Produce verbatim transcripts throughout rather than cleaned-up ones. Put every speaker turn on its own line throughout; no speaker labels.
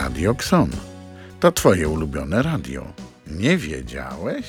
Radio Xon. To twoje ulubione radio. Nie wiedziałeś?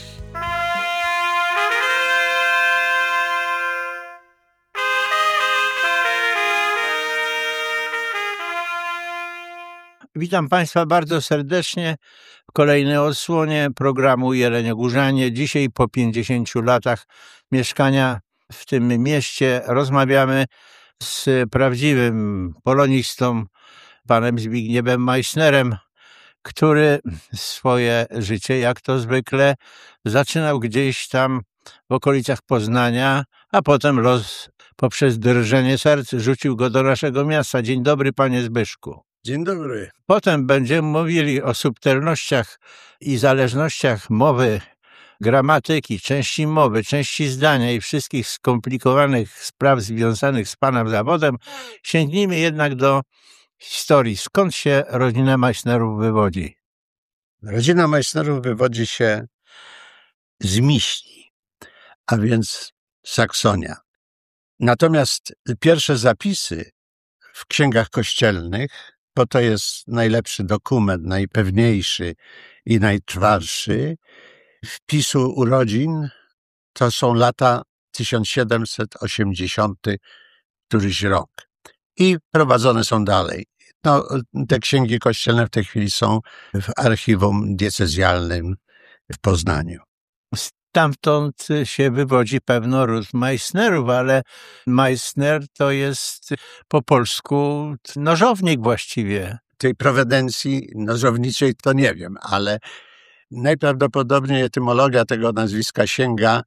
Witam Państwa bardzo serdecznie w kolejnej odsłonie programu Jeleniogórzanie. Dzisiaj po pięćdziesięciu latach mieszkania w tym mieście rozmawiamy z prawdziwym polonistą, panem Zbigniewem Meissnerem, który swoje życie, jak to zwykle, zaczynał gdzieś tam w okolicach Poznania, a potem los poprzez drżenie serc rzucił go do naszego miasta. Dzień dobry, panie Zbyszku.
Dzień dobry.
Potem będziemy mówili o subtelnościach i zależnościach mowy, gramatyki, części mowy, części zdania i wszystkich skomplikowanych spraw związanych z pana zawodem. Sięgnijmy jednak do historii. Skąd się rodzina Meissnerów wywodzi?
Rodzina Meissnerów wywodzi się z Miśni, a więc Saksonia. Natomiast pierwsze zapisy w księgach kościelnych, bo to jest najlepszy dokument, najpewniejszy i najtrwalszy, wpisu urodzin to są lata tysiąc siedemset osiemdziesiąty któryś rok. I prowadzone są dalej. No, te księgi kościelne w tej chwili są w archiwum diecezjalnym w Poznaniu.
Stamtąd się wywodzi pewno ród Meissnerów, ale Meissner to jest po polsku nożownik właściwie.
Tej prowedencji nożowniczej to nie wiem, ale najprawdopodobniej etymologia tego nazwiska sięga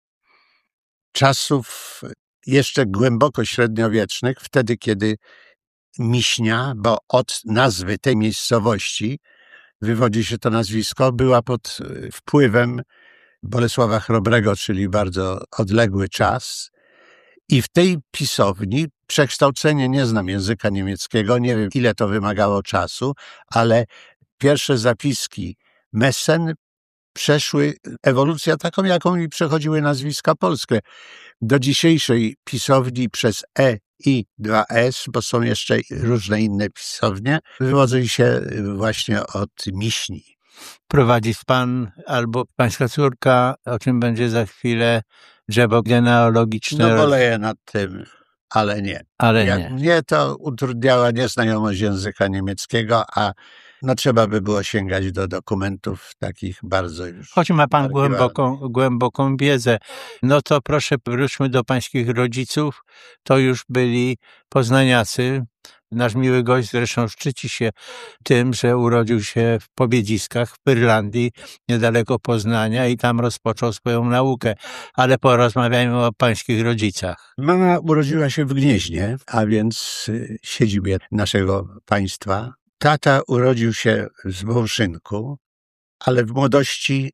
czasów jeszcze głęboko średniowiecznych, wtedy kiedy Miśnia, bo od nazwy tej miejscowości wywodzi się to nazwisko, była pod wpływem Bolesława Chrobrego, czyli bardzo odległy czas. I w tej pisowni przekształcenie, nie znam języka niemieckiego, nie wiem ile to wymagało czasu, ale pierwsze zapiski Messen przeszły ewolucję taką, jaką mi przechodziły nazwiska polskie. Do dzisiejszej pisowni przez E i dwa S, bo są jeszcze różne inne pisownie, wywodzą się właśnie od Miśni.
Prowadzi pan albo pańska córka, o czym będzie za chwilę, drzewo genealogiczne.
No boleję nad tym, ale nie.
Ale
Jak
nie.
mnie to utrudniała nieznajomość języka niemieckiego, a no trzeba by było sięgać do dokumentów takich bardzo już...
Choć ma pan
archiwalnych.
głęboką, głęboką wiedzę, no to proszę wróćmy do pańskich rodziców. To już byli poznaniacy. Nasz miły gość zresztą szczyci się tym, że urodził się w Pobiedziskach w Pyrlandii, niedaleko Poznania i tam rozpoczął swoją naukę. Ale porozmawiajmy o pańskich rodzicach.
Mama urodziła się w Gnieźnie, a więc y, siedzibie naszego państwa. Tata urodził się w Wołszynku, ale w młodości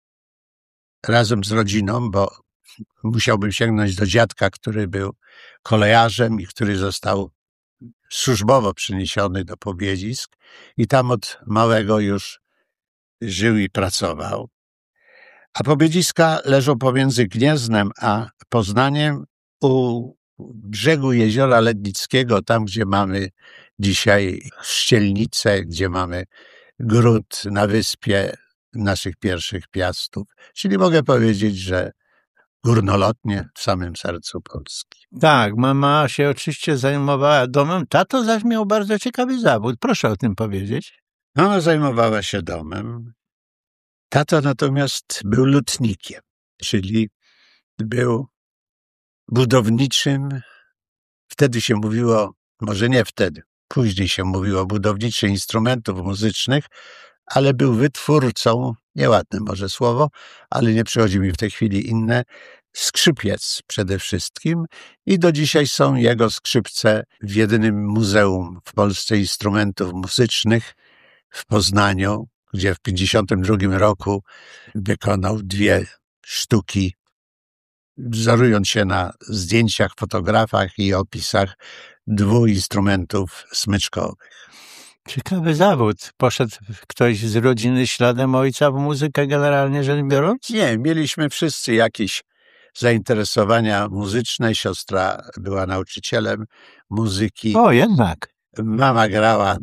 razem z rodziną, bo musiałbym sięgnąć do dziadka, który był kolejarzem i który został służbowo przeniesiony do Pobiedzisk i tam od małego już żył i pracował. A Pobiedziska leżą pomiędzy Gnieznem a Poznaniem u brzegu jeziora Lednickiego, tam gdzie mamy dzisiaj Szczelnicę, gdzie mamy gród na wyspie naszych pierwszych piastów. Czyli mogę powiedzieć, że górnolotnie w samym sercu Polski.
Tak, mama się oczywiście zajmowała domem, tato zaś miał bardzo ciekawy zawód. Proszę o tym powiedzieć.
Mama zajmowała się domem. Tata natomiast był lutnikiem, czyli był budowniczym, wtedy się mówiło, może nie wtedy, później się mówiło budowniczy instrumentów muzycznych, ale był wytwórcą, nieładne może słowo, ale nie przychodzi mi w tej chwili inne, skrzypiec przede wszystkim i do dzisiaj są jego skrzypce w jedynym muzeum w Polsce instrumentów muzycznych w Poznaniu, gdzie w pięćdziesiątym drugim roku wykonał dwie sztuki, wzorując się na zdjęciach, fotografach i opisach dwóch instrumentów smyczkowych.
Ciekawy zawód. Poszedł ktoś z rodziny śladem ojca w muzykę generalnie rzecz biorąc?
Nie, mieliśmy wszyscy jakieś zainteresowania muzyczne. Siostra była nauczycielem muzyki.
O, jednak.
Mama grała na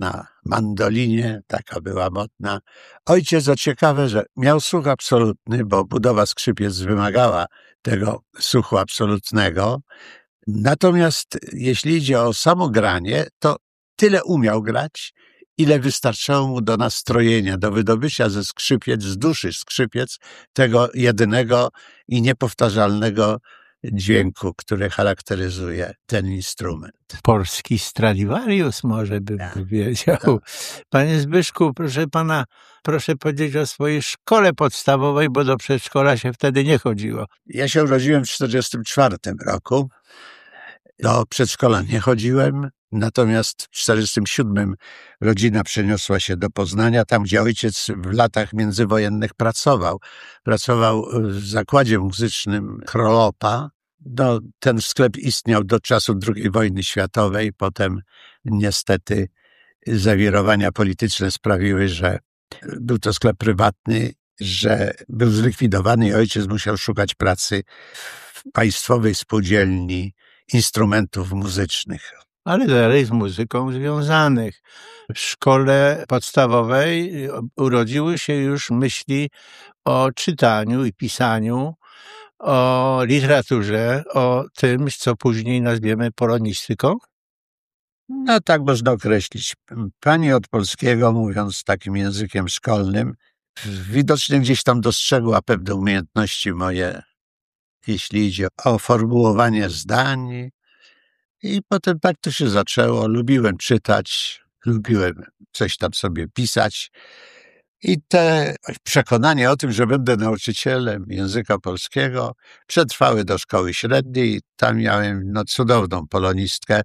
mandolinie, taka była modna. Ojciec, co ciekawe, że miał słuch absolutny, bo budowa skrzypiec wymagała tego słuchu absolutnego. Natomiast jeśli idzie o samo granie, to tyle umiał grać, ile wystarczało mu do nastrojenia, do wydobycia ze skrzypiec, z duszy skrzypiec, tego jedynego i niepowtarzalnego dźwięku, który charakteryzuje ten instrument.
Polski Stradivarius, może bym
Tak.
powiedział. Panie Zbyszku, proszę pana, proszę powiedzieć o swojej szkole podstawowej, bo do przedszkola się wtedy nie chodziło.
Ja się urodziłem w czterdziestym czwartym roku. Do przedszkola nie chodziłem, natomiast w czterdziestym siódmym rodzina przeniosła się do Poznania, tam gdzie ojciec w latach międzywojennych pracował. Pracował w zakładzie muzycznym Krolopa. No, ten sklep istniał do czasu drugiej wojny światowej, potem niestety zawirowania polityczne sprawiły, że był to sklep prywatny, że był zlikwidowany i ojciec musiał szukać pracy w państwowej spółdzielni instrumentów muzycznych.
Ale dalej z muzyką związanych. W szkole podstawowej urodziły się już myśli o czytaniu i pisaniu, o literaturze, o tym, co później nazwiemy polonistyką.
No tak można określić. Pani od polskiego, mówiąc takim językiem szkolnym, widocznie gdzieś tam dostrzegła pewne umiejętności moje, jeśli idzie o formułowanie zdań. I potem tak to się zaczęło. Lubiłem czytać, lubiłem coś tam sobie pisać. I te przekonanie o tym, że będę nauczycielem języka polskiego, przetrwały do szkoły średniej. Tam miałem no, cudowną polonistkę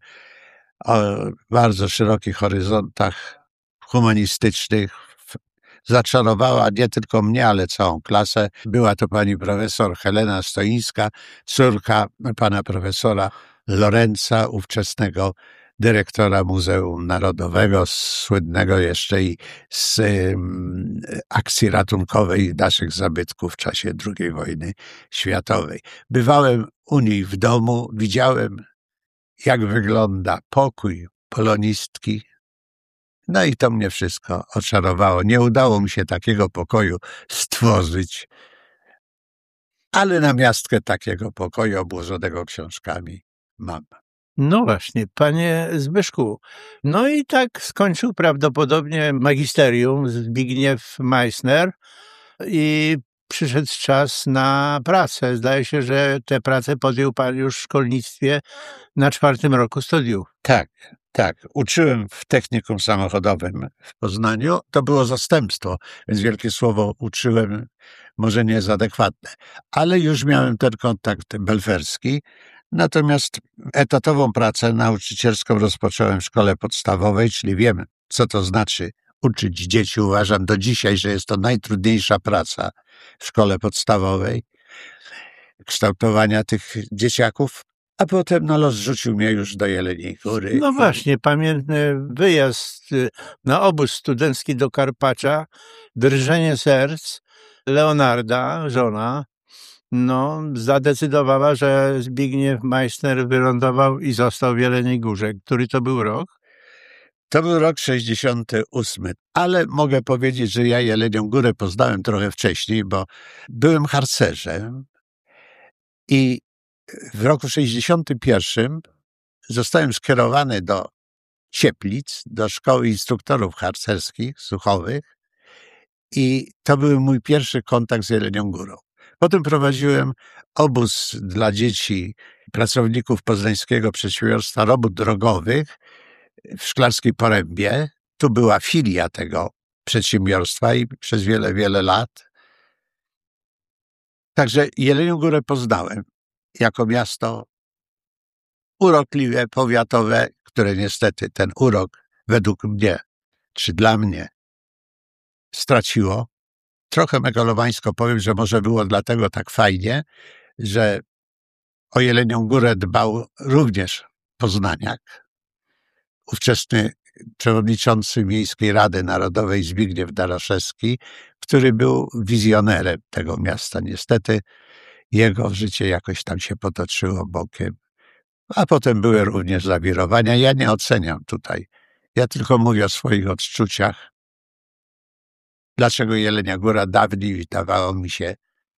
o bardzo szerokich horyzontach humanistycznych. Zaczarowała nie tylko mnie, ale całą klasę. Była to pani profesor Helena Stoińska, córka pana profesora Lorenza, ówczesnego dyrektora Muzeum Narodowego, słynnego jeszcze i z um, akcji ratunkowej naszych zabytków w czasie drugiej wojny światowej. Bywałem u niej w domu, widziałem, jak wygląda pokój polonistki. No i to mnie wszystko oczarowało. Nie udało mi się takiego pokoju stworzyć, ale namiastkę takiego pokoju obłożonego książkami mam.
No właśnie, panie Zbyszku. No i tak skończył prawdopodobnie magisterium Zbigniew Meissner i przyszedł czas na pracę. Zdaje się, że tę pracę podjął pan już w szkolnictwie na czwartym roku studiów.
Tak, tak. Uczyłem w technikum samochodowym w Poznaniu. To było zastępstwo, więc wielkie słowo uczyłem może nie jest adekwatne. Ale już miałem ten kontakt belferski. Natomiast etatową pracę nauczycielską rozpocząłem w szkole podstawowej, czyli wiem, co to znaczy uczyć dzieci. Uważam do dzisiaj, że jest to najtrudniejsza praca w szkole podstawowej, kształtowania tych dzieciaków. A potem no, los rzucił mnie już do Jeleniej Góry.
No właśnie, pamiętny wyjazd na obóz studencki do Karpacza, drżenie serc, Leonarda, żona, no, zadecydowała, że Zbigniew Meissner wylądował i został w Jeleniej Górze. Który to był rok?
To był rok sześćdziesiąty ósmy, ale mogę powiedzieć, że ja Jelenią Górę poznałem trochę wcześniej, bo byłem harcerzem i w roku sześćdziesiątym pierwszym zostałem skierowany do Cieplic, do szkoły instruktorów harcerskich, suchowych i to był mój pierwszy kontakt z Jelenią Górą. Potem prowadziłem obóz dla dzieci pracowników Poznańskiego Przedsiębiorstwa Robót Drogowych w Szklarskiej Porębie. Tu była filia tego przedsiębiorstwa i przez wiele, wiele lat. Także Jelenią Górę poznałem jako miasto urokliwe, powiatowe, które niestety ten urok według mnie, czy dla mnie, straciło. Trochę megalomańsko powiem, że może było dlatego tak fajnie, że o Jelenią Górę dbał również Poznaniak, ówczesny przewodniczący Miejskiej Rady Narodowej Zbigniew Doroszewski, który był wizjonerem tego miasta. Niestety jego życie jakoś tam się potoczyło bokiem. A potem były również zawirowania. Ja nie oceniam tutaj Ja tylko mówię o swoich odczuciach. Dlaczego Jelenia Góra dawniej wydawała mi się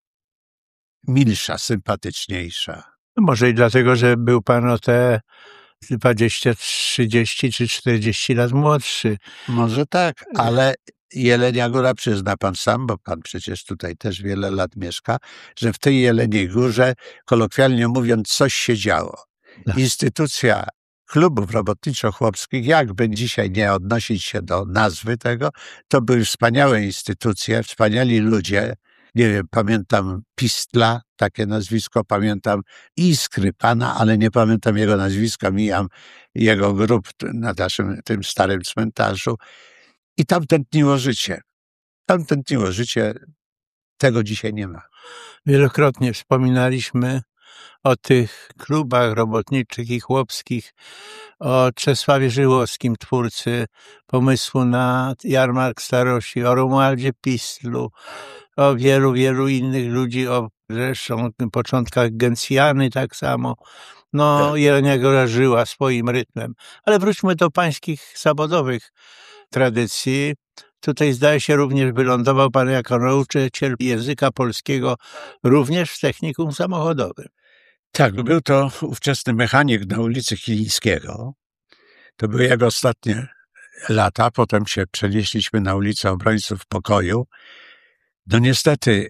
milsza, sympatyczniejsza.
Może i dlatego, że był pan o te dwadzieścia, trzydzieści czy czterdzieści lat młodszy.
Może tak, ale Jelenia Góra, przyzna pan sam, bo pan przecież tutaj też wiele lat mieszka, że w tej Jeleniej Górze, kolokwialnie mówiąc, coś się działo. Instytucja klubów robotniczo-chłopskich, jakby dzisiaj nie odnosić się do nazwy tego, to były wspaniałe instytucje, wspaniali ludzie. Nie wiem, pamiętam Pistla, takie nazwisko, pamiętam Iskry pana, ale nie pamiętam jego nazwiska, mijam jego grób na naszym tym starym cmentarzu. I tam tętniło życie. Tam tętniło życie. Tego dzisiaj nie ma.
Wielokrotnie wspominaliśmy o tych klubach robotniczych i chłopskich, o Czesławie Żyłowskim, twórcy pomysłu na jarmark starości, o Romualdzie Pistlu, o wielu, wielu innych ludzi, o zresztą początkach Gencjany tak samo. No,
Tak.
Jelenia Góra żyła swoim rytmem. Ale wróćmy do pańskich zawodowych tradycji. Tutaj zdaje się również wylądował pan jako nauczyciel języka polskiego również w technikum samochodowym.
Tak, był to ówczesny mechanik na ulicy Chilińskiego. To były jego ostatnie lata. Potem się przenieśliśmy na ulicę Obrońców Pokoju. No niestety,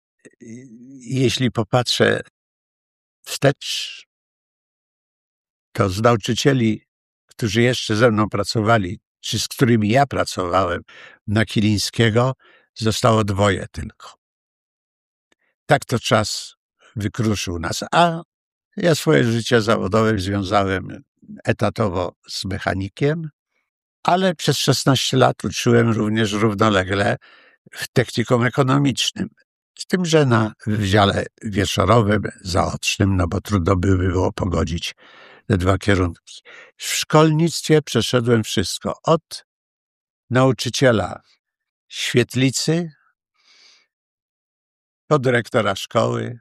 jeśli popatrzę wstecz, to z nauczycieli, którzy jeszcze ze mną pracowali, czy z którymi ja pracowałem na Kilińskiego, zostało dwoje tylko. Tak to czas wykruszył nas. A ja swoje życie zawodowe związałem etatowo z mechanikiem, ale przez szesnaście lat uczyłem również równolegle w technikum ekonomicznym. Z tym, że na wydziale wieczorowym, zaocznym, no bo trudno by było pogodzić te dwa kierunki. W szkolnictwie przeszedłem wszystko. Od nauczyciela świetlicy po dyrektora szkoły.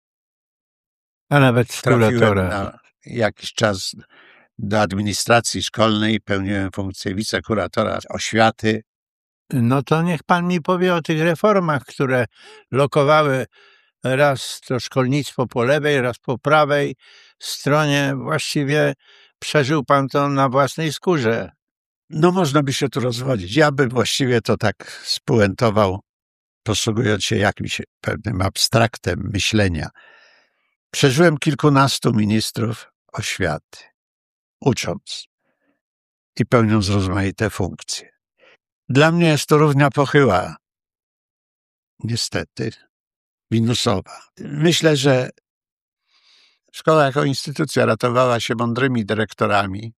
A nawet
Trafiłem
kuratora.
na jakiś czas do administracji szkolnej, pełniłem funkcję wicekuratora oświaty.
No to niech pan mi powie o tych reformach, które lokowały raz to szkolnictwo po lewej, raz po prawej stronie. Właściwie przeżył pan to na własnej skórze.
No można by się tu rozwodzić. Ja bym właściwie to tak spuentował, posługując się jakimś pewnym abstraktem myślenia. Przeżyłem kilkunastu ministrów oświaty, ucząc i pełniąc rozmaite funkcje. Dla mnie jest to równia pochyła, niestety, minusowa. Myślę, że szkoła jako instytucja ratowała się mądrymi dyrektorami,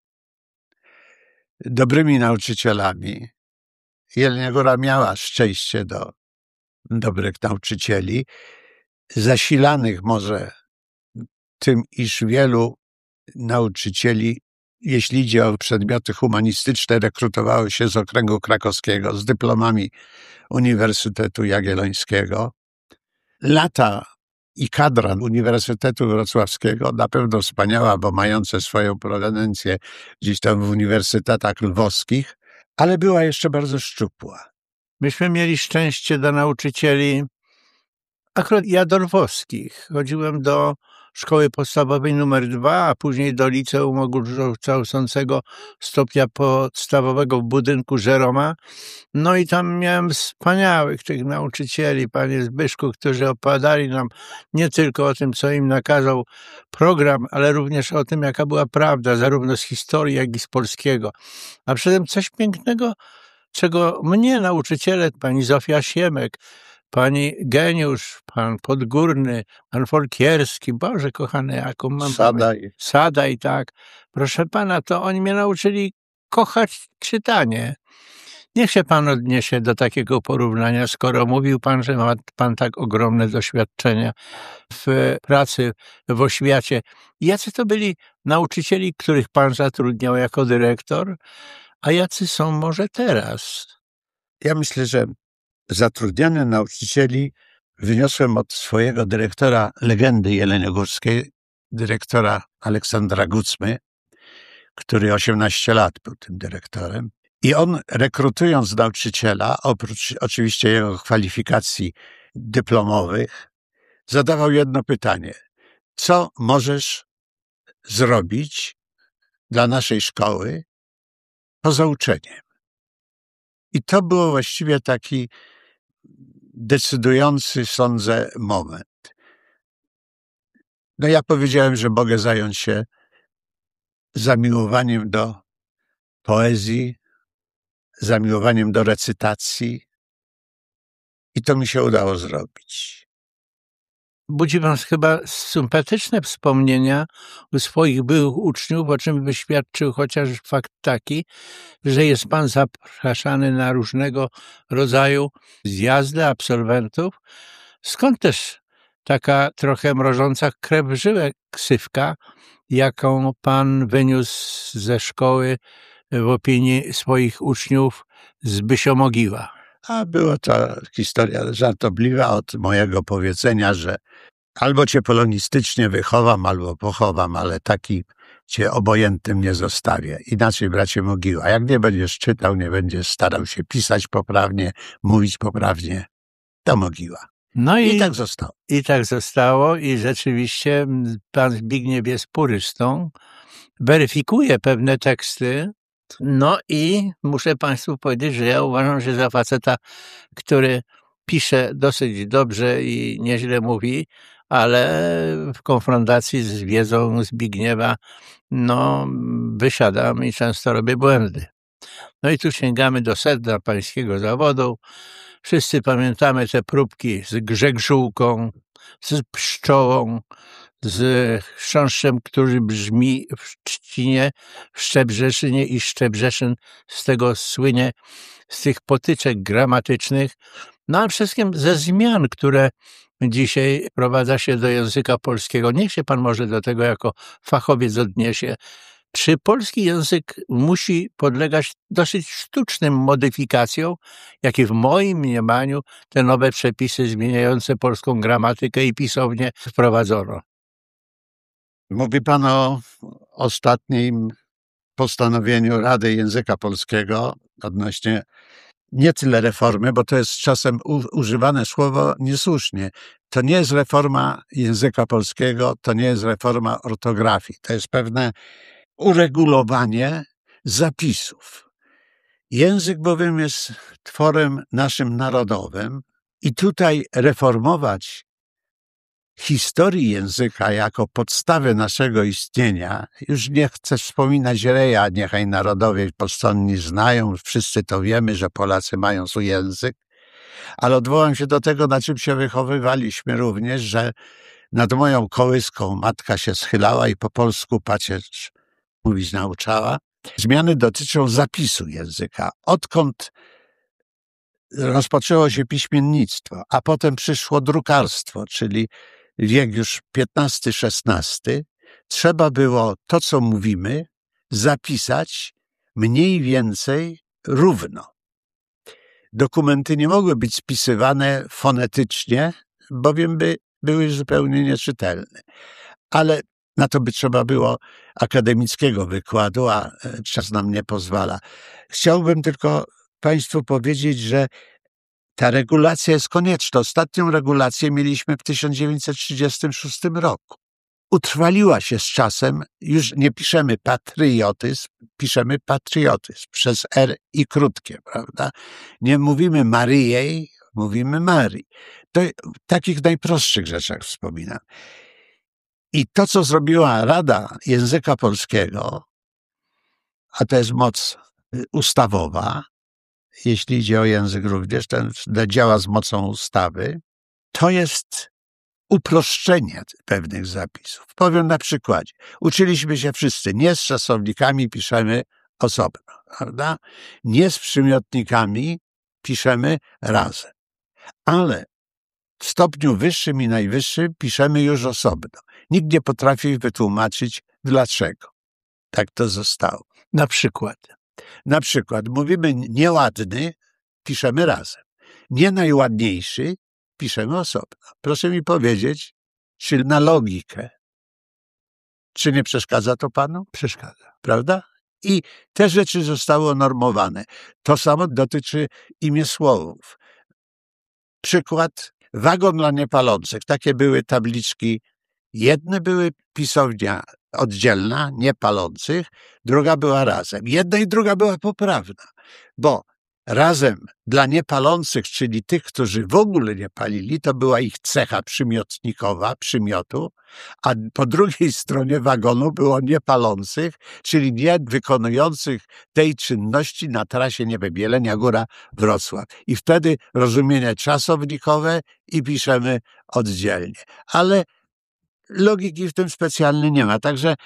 dobrymi nauczycielami. Jelenia Góra miała szczęście do dobrych nauczycieli, zasilanych może tym, iż wielu nauczycieli, jeśli idzie o przedmioty humanistyczne, rekrutowało się z okręgu krakowskiego, z dyplomami Uniwersytetu Jagiellońskiego. Lata i kadra Uniwersytetu Wrocławskiego, na pewno wspaniała, bo mające swoją proweniencję gdzieś tam w uniwersytetach lwowskich, ale była jeszcze bardzo szczupła.
Myśmy mieli szczęście do nauczycieli, akurat ja do lwowskich. Chodziłem do szkoły podstawowej numer dwa, a później do liceum ogólnokształcącego stopnia podstawowego w budynku Żeroma. No i tam miałem wspaniałych tych nauczycieli, panie Zbyszku, którzy opowiadali nam nie tylko o tym, co im nakazał program, ale również o tym, jaka była prawda, zarówno z historii, jak i z polskiego. A przy tym coś pięknego, czego mnie nauczyciele, pani Zofia Siemek, pani Geniusz, pan Podgórny, pan Folkierski, Boże kochany, jaką mam
Sadaj.
pamięć. Sadaj, tak. Proszę pana, to oni mnie nauczyli kochać czytanie. Niech się pan odniesie do takiego porównania, skoro mówił pan, że ma pan tak ogromne doświadczenia w pracy w oświacie. Jacy to byli nauczycieli, których pan zatrudniał jako dyrektor, a jacy są może teraz?
Ja myślę, że zatrudnianie nauczycieli wyniosłem od swojego dyrektora legendy jeleniogórskiej, dyrektora Aleksandra Gucmy, który osiemnaście lat był tym dyrektorem. I on, rekrutując nauczyciela, oprócz oczywiście jego kwalifikacji dyplomowych, zadawał jedno pytanie. Co możesz zrobić dla naszej szkoły poza uczeniem? I to było właściwie taki decydujący, sądzę, moment. No ja powiedziałem, że mogę zająć się zamiłowaniem do poezji, zamiłowaniem do recytacji i to mi się udało zrobić.
Budzi pan chyba sympatyczne wspomnienia u swoich byłych uczniów, o czym wyświadczył chociaż fakt taki, że jest pan zapraszany na różnego rodzaju zjazdy absolwentów. Skąd też taka trochę mrożąca krew w żyłę ksywka, jaką pan wyniósł ze szkoły w opinii swoich uczniów z Bysio-Mogiła?
A była to historia żartobliwa od mojego powiedzenia, że albo cię polonistycznie wychowam, albo pochowam, ale taki cię obojętnym nie zostawię. Inaczej, bracie Mogiła, jak nie będziesz czytał, nie będziesz starał się pisać poprawnie, mówić poprawnie, to Mogiła.
No i,
I tak zostało.
I tak zostało i rzeczywiście pan Zbigniew jest purystą, weryfikuje pewne teksty. No i muszę państwu powiedzieć, że ja uważam, że za faceta, który pisze dosyć dobrze i nieźle mówi, ale w konfrontacji z wiedzą Zbigniewa, no, wysiadam i często robię błędy. No i tu sięgamy do sedna pańskiego zawodu. Wszyscy pamiętamy te próbki z grzegżółką, z pszczołą, z chrząszczem, który brzmi w Trzcinie, w Szczebrzeszynie i Szczebrzeszyn z tego słynie, z tych potyczek gramatycznych, no a wszystkim ze zmian, które dzisiaj wprowadza się do języka polskiego. Niech się pan może do tego jako fachowiec odniesie. Czy polski język musi podlegać dosyć sztucznym modyfikacjom, jakie w moim mniemaniu te nowe przepisy zmieniające polską gramatykę i pisownię wprowadzono?
Mówi pan o ostatnim postanowieniu Rady Języka Polskiego odnośnie nie tyle reformy, bo to jest czasem u, używane słowo niesłusznie. To nie jest reforma języka polskiego, to nie jest reforma ortografii. To jest pewne uregulowanie zapisów. Język bowiem jest tworem naszym narodowym i tutaj reformować historii języka jako podstawę naszego istnienia, już nie chcę wspominać Reja, niechaj narodowie postonni znają, wszyscy to wiemy, że Polacy mają swój język, ale odwołam się do tego, na czym się wychowywaliśmy również, że nad moją kołyską matka się schylała i po polsku pacierz mówić nauczała. Zmiany dotyczą zapisu języka. Odkąd rozpoczęło się piśmiennictwo, a potem przyszło drukarstwo, czyli wiek już piętnasty szesnasty, trzeba było to, co mówimy, zapisać mniej więcej równo. Dokumenty nie mogły być spisywane fonetycznie, bowiem by były zupełnie nieczytelne. Ale na to by trzeba było akademickiego wykładu, a czas nam nie pozwala. Chciałbym tylko państwu powiedzieć, że ta regulacja jest konieczna. Ostatnią regulację mieliśmy w tysiąc dziewięćset trzydziestym szóstym roku. Utrwaliła się z czasem, już nie piszemy patriotyzm, piszemy patriotyzm przez R i krótkie, prawda? Nie mówimy Maryjej, mówimy Marii. To w takich najprostszych rzeczach wspominam. I to, co zrobiła Rada Języka Polskiego, a to jest moc ustawowa, jeśli idzie o język również, ten działa z mocą ustawy, to jest uproszczenie pewnych zapisów. Powiem na przykładzie. Uczyliśmy się wszyscy, nie z czasownikami piszemy osobno, prawda? Nie z przymiotnikami piszemy razem. Ale w stopniu wyższym i najwyższym piszemy już osobno. Nikt nie potrafi wytłumaczyć dlaczego. Tak to zostało.
Na przykład?
Na przykład mówimy nieładny, piszemy razem. Nie najładniejszy, piszemy osobno. Proszę mi powiedzieć, czy na logikę, czy nie przeszkadza to panu?
Przeszkadza.
prawda? I te rzeczy zostały unormowane. To samo dotyczy imiesłowów. Przykład, wagon dla niepalących. Takie były tabliczki. Jedne były pisownia oddzielna, niepalących, druga była razem. Jedna i druga była poprawna, bo razem dla niepalących, czyli tych, którzy w ogóle nie palili, to była ich cecha przymiotnikowa, przymiotu, a po drugiej stronie wagonu było niepalących, czyli nie wykonujących tej czynności na trasie, nie wiem, Jelenia Góra, Wrocław. I wtedy rozumienie czasownikowe i piszemy oddzielnie. Ale logiki w tym specjalnej nie ma. Także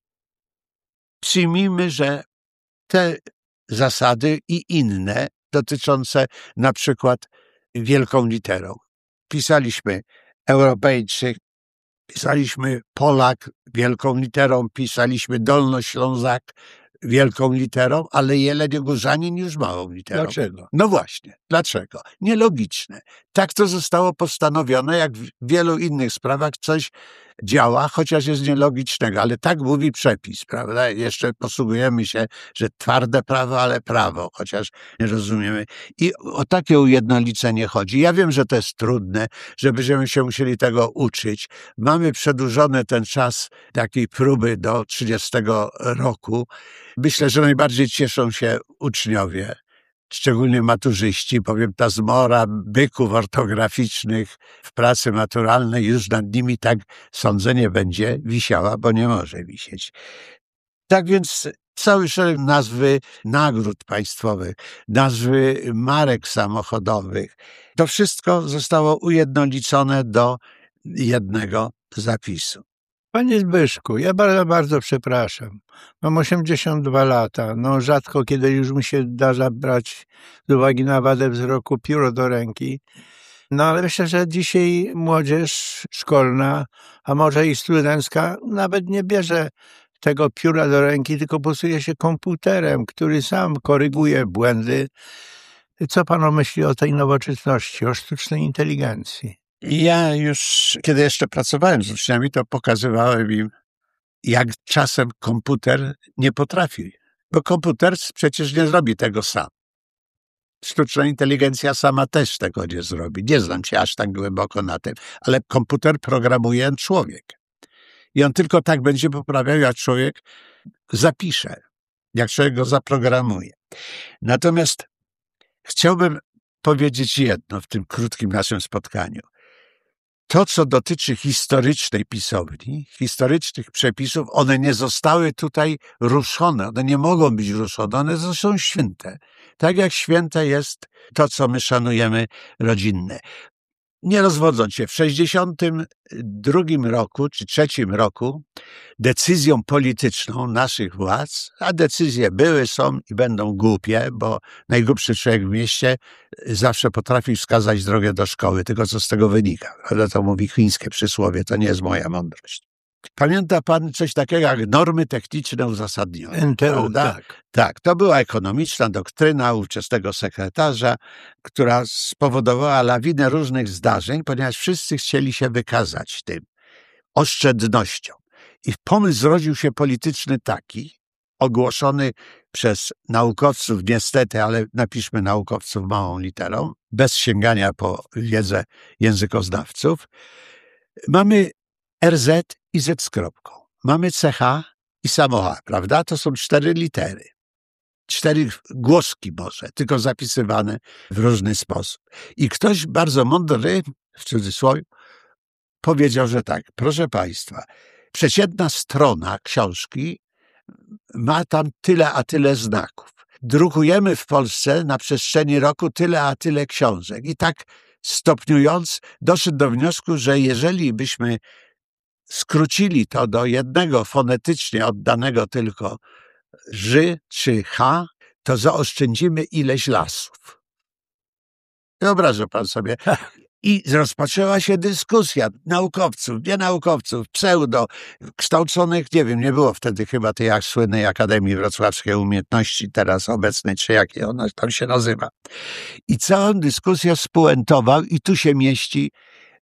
przyjmijmy, że te zasady i inne dotyczące na przykład wielką literą. Pisaliśmy Europejczyk, pisaliśmy Polak wielką literą, pisaliśmy Dolnoślązak wielką literą, ale Jeleniogórzanin już małą literą.
Dlaczego?
No właśnie, dlaczego? Nielogiczne. Tak to zostało postanowione, jak w wielu innych sprawach coś działa, chociaż jest nielogicznego, ale tak mówi przepis, prawda? Jeszcze posługujemy się, że twarde prawo, ale prawo, chociaż nie rozumiemy. I o takie ujednolicenie chodzi. Ja wiem, że to jest trudne, że będziemy się musieli tego uczyć. Mamy przedłużony ten czas takiej próby do trzydziestego roku. Myślę, że najbardziej cieszą się uczniowie, szczególnie maturzyści, bowiem ta zmora byków ortograficznych w pracy maturalnej już nad nimi, tak sądzę, nie będzie wisiała, bo nie może wisieć. Tak więc cały szereg nazwy nagród państwowych, nazwy marek samochodowych, to wszystko zostało ujednolicone do jednego zapisu.
Panie Zbyszku, ja bardzo, bardzo przepraszam. Mam osiemdziesiąt dwa lata. No rzadko kiedy już mi się zdarza brać z uwagi na wadę wzroku pióro do ręki. No ale myślę, że dzisiaj młodzież szkolna, a może i studencka, nawet nie bierze tego pióra do ręki, tylko posługuje się komputerem, który sam koryguje błędy. Co pan myśli o tej nowoczesności, o sztucznej inteligencji?
Ja już, kiedy jeszcze pracowałem z uczniami, to pokazywałem im, jak czasem komputer nie potrafi. Bo komputer przecież nie zrobi tego sam. Sztuczna inteligencja sama też tego nie zrobi. Nie znam się aż tak głęboko na tym, ale komputer programuje człowiek. I on tylko tak będzie poprawiał, jak człowiek zapisze, jak człowiek go zaprogramuje. Natomiast chciałbym powiedzieć jedno w tym krótkim naszym spotkaniu. To, co dotyczy historycznej pisowni, historycznych przepisów, one nie zostały tutaj ruszone, one nie mogą być ruszone, one są święte. Tak jak święte jest to, co my szanujemy rodzinne. Nie rozwodząc się, w sześćdziesiątym drugim roku czy trzecim roku decyzją polityczną naszych władz, a decyzje były, są i będą głupie, bo najgłupszy człowiek w mieście zawsze potrafi wskazać drogę do szkoły, tylko co z tego wynika. Ale to mówi chińskie przysłowie, to nie jest moja mądrość. Pamięta pan coś takiego jak normy techniczne uzasadnione?
N T U,
prawda?
tak.
Tak, to była ekonomiczna doktryna ówczesnego sekretarza, która spowodowała lawinę różnych zdarzeń, ponieważ wszyscy chcieli się wykazać tym oszczędnością. I pomysł zrodził się polityczny taki, ogłoszony przez naukowców, niestety, ale napiszmy naukowców małą literą, bez sięgania po wiedzę językoznawców. Mamy R Z i Z z kropką. Mamy C H i samo H, prawda? To są cztery litery. Cztery głoski może, tylko zapisywane w różny sposób. I ktoś bardzo mądry, w cudzysłowie, powiedział, że tak, proszę państwa, przeciętna strona książki ma tam tyle a tyle znaków. Drukujemy w Polsce na przestrzeni roku tyle a tyle książek. I tak stopniując doszedł do wniosku, że jeżeli byśmy skrócili to do jednego fonetycznie oddanego tylko ży czy h, to zaoszczędzimy ileś lasów. Wyobraża pan sobie. I rozpoczęła się dyskusja naukowców, nie naukowców, pseudo, kształconych, nie wiem, nie było wtedy chyba tej jak słynnej Akademii Wrocławskiej Umiejętności, teraz obecnej, czy jakie ona tam się nazywa. I całą dyskusję spuentował i tu się mieści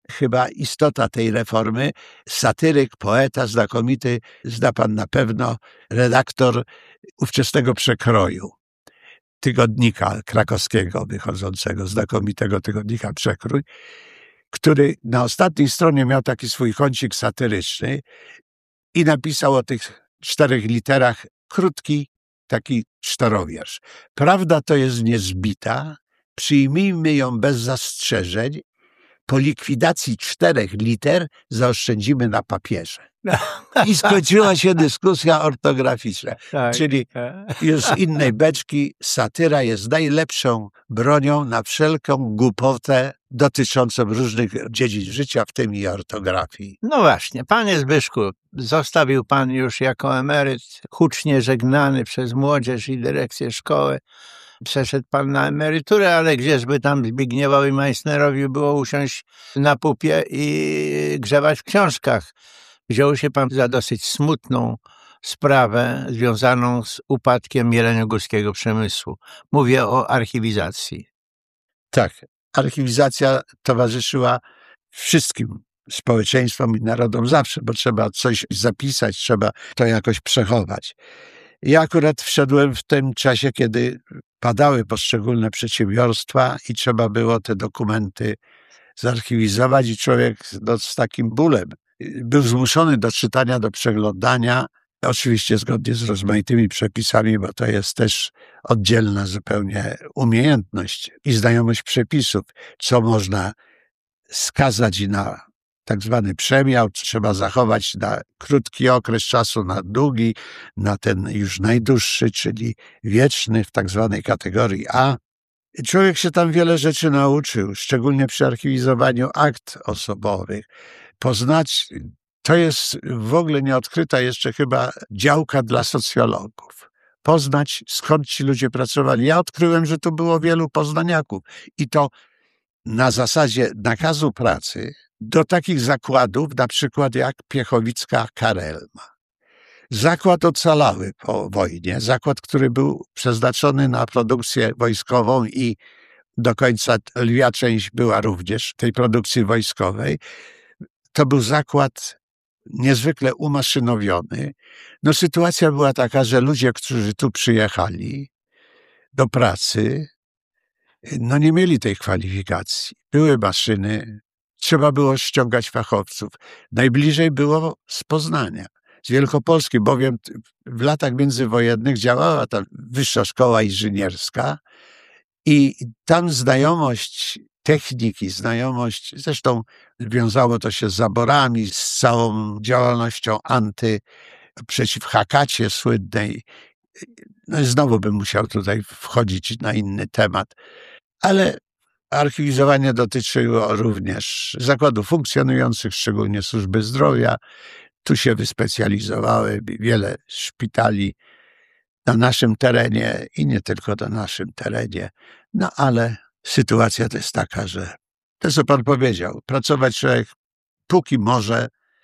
chyba istota tej reformy. Satyryk, poeta znakomity, zna pan na pewno, redaktor ówczesnego Przekroju, tygodnika krakowskiego wychodzącego, znakomitego tygodnika Przekrój, który na ostatniej stronie miał taki swój kącik satyryczny i napisał o tych czterech literach krótki taki czterowiersz. Prawda to jest niezbita, przyjmijmy ją bez zastrzeżeń, po likwidacji czterech liter zaoszczędzimy na papierze. I skończyła się dyskusja ortograficzna.
Tak.
Czyli już z innej beczki satyra jest najlepszą bronią na wszelką głupotę dotyczącą różnych dziedzin życia, w tym i ortografii.
No właśnie, panie Zbyszku, zostawił pan już jako emeryt, hucznie żegnany przez młodzież i dyrekcję szkoły. Przeszedł pan na emeryturę, ale gdzieżby tam Zbigniewowi Meissnerowi było usiąść na pupie i grzebać w książkach. Wziął się pan za dosyć smutną sprawę związaną z upadkiem jeleniogórskiego przemysłu. Mówię o archiwizacji.
Tak, archiwizacja towarzyszyła wszystkim społeczeństwom i narodom zawsze, bo trzeba coś zapisać, trzeba to jakoś przechować. Ja akurat wszedłem w tym czasie, kiedy padały poszczególne przedsiębiorstwa i trzeba było te dokumenty zarchiwizować i człowiek no, z takim bólem był zmuszony do czytania, do przeglądania, oczywiście zgodnie z rozmaitymi przepisami, bo to jest też oddzielna zupełnie umiejętność i znajomość przepisów, co można skazać na tak zwany przemiał, trzeba zachować na krótki okres czasu, na długi, na ten już najdłuższy, czyli wieczny w tak zwanej kategorii A. Człowiek się tam wiele rzeczy nauczył, szczególnie przy archiwizowaniu akt osobowych. Poznać, to jest w ogóle nieodkryta jeszcze chyba działka dla socjologów. Poznać, skąd ci ludzie pracowali. Ja odkryłem, że tu było wielu poznaniaków i to na zasadzie nakazu pracy do takich zakładów, na przykład jak Piechowicka Karelma. Zakład ocalały po wojnie, zakład, który był przeznaczony na produkcję wojskową i do końca lwia część była również tej produkcji wojskowej. To był zakład niezwykle umaszynowiony. No, sytuacja była taka, że ludzie, którzy tu przyjechali do pracy, no nie mieli tej kwalifikacji. Były maszyny, trzeba było ściągać fachowców. Najbliżej było z Poznania, z Wielkopolski, bowiem w latach międzywojennych działała tam Wyższa Szkoła Inżynierska i tam znajomość techniki, znajomość, zresztą wiązało to się z zaborami, z całą działalnością anty, przeciw Hakacie słynnej. No i znowu bym musiał tutaj wchodzić na inny temat, ale archiwizowanie dotyczyło również zakładów funkcjonujących, szczególnie służby zdrowia. Tu się wyspecjalizowały wiele szpitali na naszym terenie i nie tylko na naszym terenie. No ale sytuacja to jest taka, że to, co pan powiedział, pracować człowiek póki może,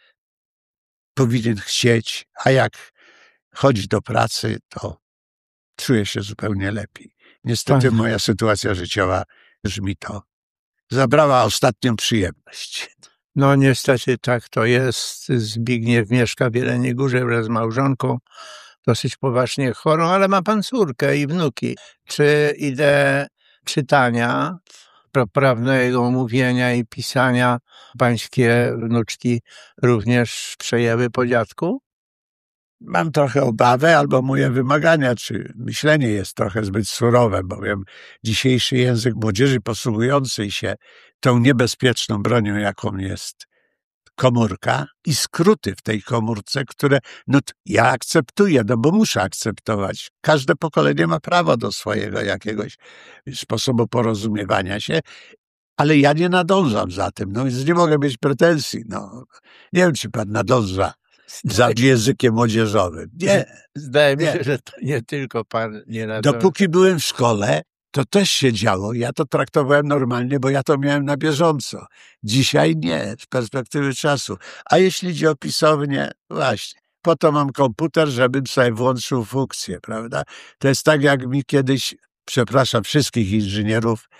powinien chcieć, a jak chodzi do pracy, to czuje się zupełnie lepiej. Niestety
Pan...
moja sytuacja życiowa już mi to zabrała ostatnią przyjemność.
No niestety tak to jest. Zbigniew mieszka w Jeleniej Górze wraz z małżonką, dosyć poważnie chorą, ale ma pan córkę i wnuki. Czy ideę czytania, poprawnego mówienia i pisania pańskie wnuczki również przejęły po dziadku?
Mam trochę obawę, albo moje wymagania, czy myślenie jest trochę zbyt surowe, bowiem dzisiejszy język młodzieży posługującej się tą niebezpieczną bronią, jaką jest komórka i skróty w tej komórce, które no ja akceptuję, no bo muszę akceptować. Każde pokolenie ma prawo do swojego jakiegoś sposobu porozumiewania się, ale ja nie nadążam za tym, no więc nie mogę mieć pretensji. No. Nie wiem, czy pan nadąża za językiem młodzieżowym. Nie.
Zdaje mi
nie.
się, że to nie tylko pan nie nadąża.
Dopóki byłem w szkole, to też się działo. Ja to traktowałem normalnie, bo ja to miałem na bieżąco. Dzisiaj nie, z perspektywy czasu. A jeśli chodzi o pisownię, właśnie, po to mam komputer, żebym sobie włączył funkcję, prawda? To jest tak, jak mi kiedyś, przepraszam wszystkich inżynierów,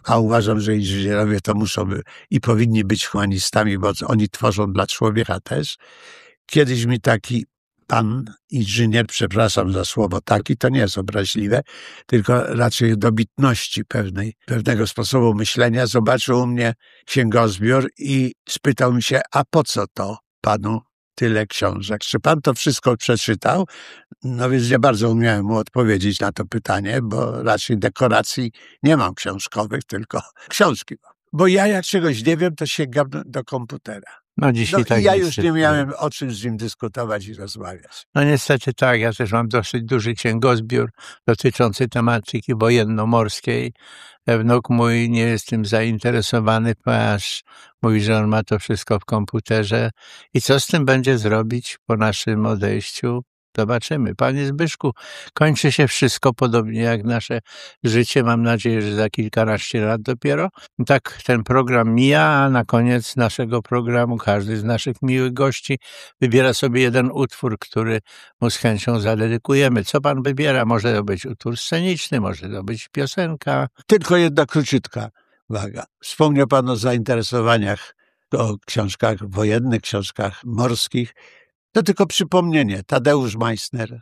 a uważam, że inżynierowie to muszą by, i powinni być humanistami, bo oni tworzą dla człowieka też. Kiedyś mi taki pan inżynier, przepraszam za słowo taki, to nie jest obraźliwe, tylko raczej dobitności pewnej, pewnego sposobu myślenia, zobaczył u mnie księgozbiór i spytał mi się, a po co to panu tyle książek? Czy pan to wszystko przeczytał? No więc nie bardzo umiałem mu odpowiedzieć na to pytanie, bo raczej dekoracji nie mam książkowych, tylko książki mam. Bo ja jak czegoś nie wiem, to sięgam do, do komputera.
No dzisiaj
No,
tak
i ja
jest
już nie
wszystko.
miałem o czym z nim dyskutować i rozmawiać.
No niestety tak, ja też mam dosyć duży księgozbiór dotyczący tematyki wojenno-morskiej. Wnuk mój nie jest tym zainteresowany, ponieważ mówi, że on ma to wszystko w komputerze. I co z tym będzie zrobić po naszym odejściu? Zobaczymy. Panie Zbyszku, kończy się wszystko podobnie jak nasze życie. Mam nadzieję, że za kilkanaście lat dopiero. Tak ten program mija, a na koniec naszego programu każdy z naszych miłych gości wybiera sobie jeden utwór, który mu z chęcią zadedykujemy. Co pan wybiera? Może to być utwór sceniczny, może to być piosenka.
Tylko jedna króciutka uwaga. Wspomniał pan o zainteresowaniach, o książkach wojennych, książkach morskich. To tylko przypomnienie. Tadeusz Meissner,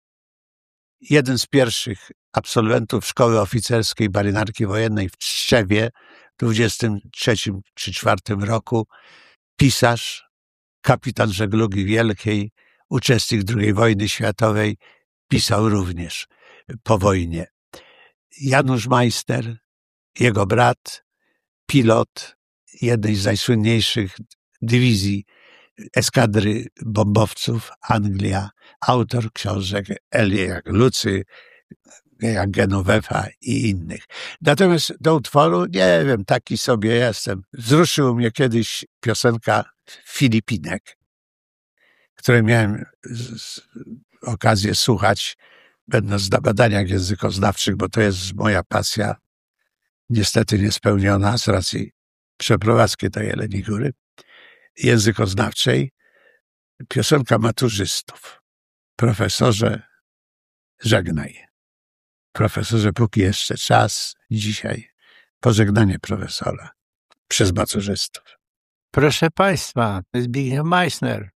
jeden z pierwszych absolwentów Szkoły Oficerskiej Marynarki Wojennej w Tczewie w dwudziestym trzecim czy czwartym roku, pisarz, kapitan żeglugi wielkiej, uczestnik drugiej wojny światowej, pisał również po wojnie. Janusz Meissner, jego brat, pilot jednej z najsłynniejszych dywizji eskadry bombowców Anglia, autor książek Elie jak Lucy, jak Genovefa i innych. Natomiast do utworu, nie wiem, taki sobie jestem. Wzruszył mnie kiedyś piosenka Filipinek, której miałem z, z, okazję słuchać, będąc na badaniach językoznawczych, bo to jest moja pasja, niestety niespełniona z racji przeprowadzki do Jeleniej Góry językoznawczej, piosenka maturzystów. Profesorze, żegnaj. Profesorze, póki jeszcze czas, dzisiaj pożegnanie profesora przez maturzystów.
Proszę państwa, Zbigniew Meissner,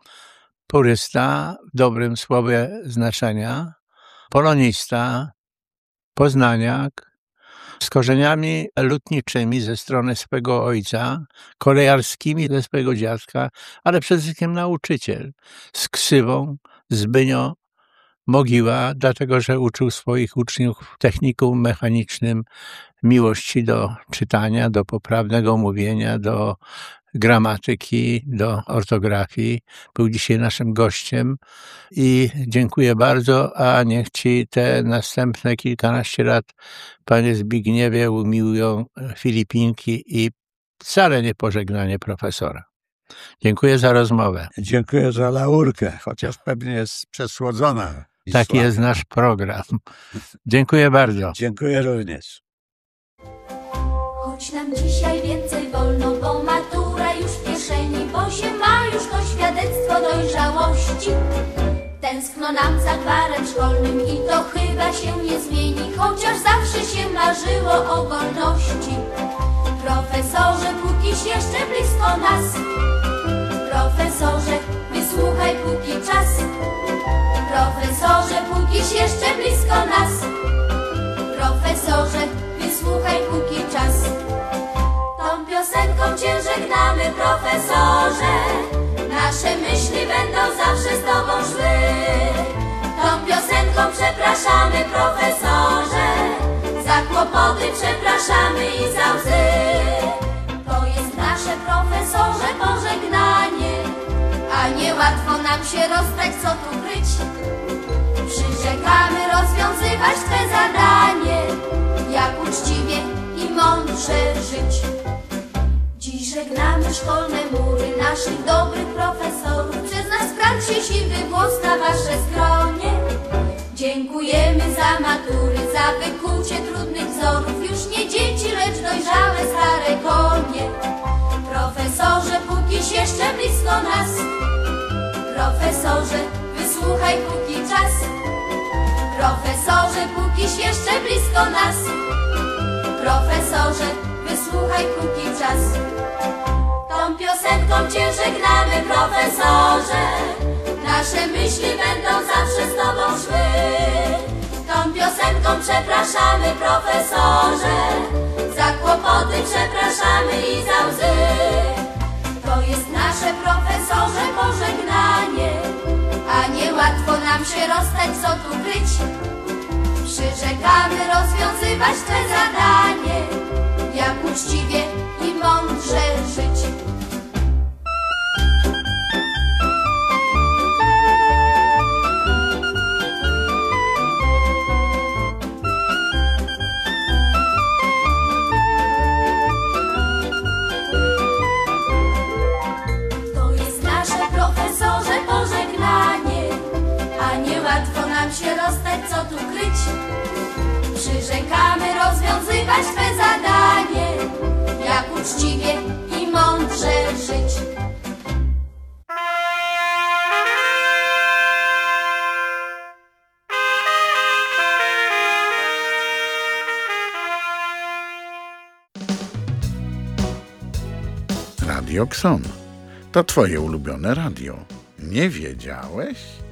purysta w dobrym słowie znaczenia, polonista, poznaniak, z korzeniami lutniczymi ze strony swego ojca, kolejarskimi ze swego dziadka, ale przede wszystkim nauczyciel, z ksywą Zbynio Mogiła, dlatego że uczył swoich uczniów w technikum mechanicznym miłości do czytania, do poprawnego mówienia, do gramatyki, do ortografii. Był dzisiaj naszym gościem i dziękuję bardzo, a niech ci te następne kilkanaście lat, panie Zbigniewie, umiłują Filipinki i wcale nie pożegnanie profesora. Dziękuję za rozmowę.
Dziękuję za laurkę, chociaż pewnie jest przesłodzona.
Taki jest nasz program. Dziękuję bardzo.
Dziękuję również.
Choć nam dzisiaj więcej wolno, bo matura już w kieszeni, bo się ma już to świadectwo dojrzałości. Tęskno nam za gwarem szkolnym i to chyba się nie zmieni, chociaż zawsze się marzyło o wolności. Profesorze, pókiś jeszcze blisko nas, profesorze, wysłuchaj póki czas. Profesorze, pókiś jeszcze blisko nas, profesorze, wysłuchaj póki czas. Tą piosenką cię żegnamy, profesorze, nasze myśli będą zawsze z tobą szły. Tą piosenką przepraszamy, profesorze, za kłopoty przepraszamy i za łzy. To jest nasze, profesorze, pożegnanie, a niełatwo nam się rozstać, co tu kryć. Przyrzekamy rozwiązywać te zadanie, jak uczciwie i mądrze żyć. Dziś żegnamy szkolne mury naszych dobrych profesorów. Przez nas kradł się siwy głos na wasze skronie. Dziękujemy za matury, za wykucie trudnych wzorów. Już nie dzieci, lecz dojrzałe stare konie. Profesorze, pókiś jeszcze blisko nas, profesorze, wysłuchaj póki czas. Profesorze, pókiś jeszcze blisko nas, profesorze, wysłuchaj krótki czas. Tą piosenką Cię żegnamy, profesorze, nasze myśli będą zawsze z Tobą szły. Tą piosenką przepraszamy, profesorze, za kłopoty przepraszamy i za łzy. To jest nasze, profesorze, pożegnanie, a nie łatwo nam się rozstać, co tu kryć. Przyrzekamy rozwiązywać te zadanie, jak uczciwie i mądrze żyć. To jest nasze, profesorze, pożegnanie, a nie łatwo nam się rozstać, co tu kryć. Przyrzekamy rozwiązywać te zadanie, jak uczciwie i mądrze żyć.
Radio Kson. To twoje ulubione radio. Nie wiedziałeś?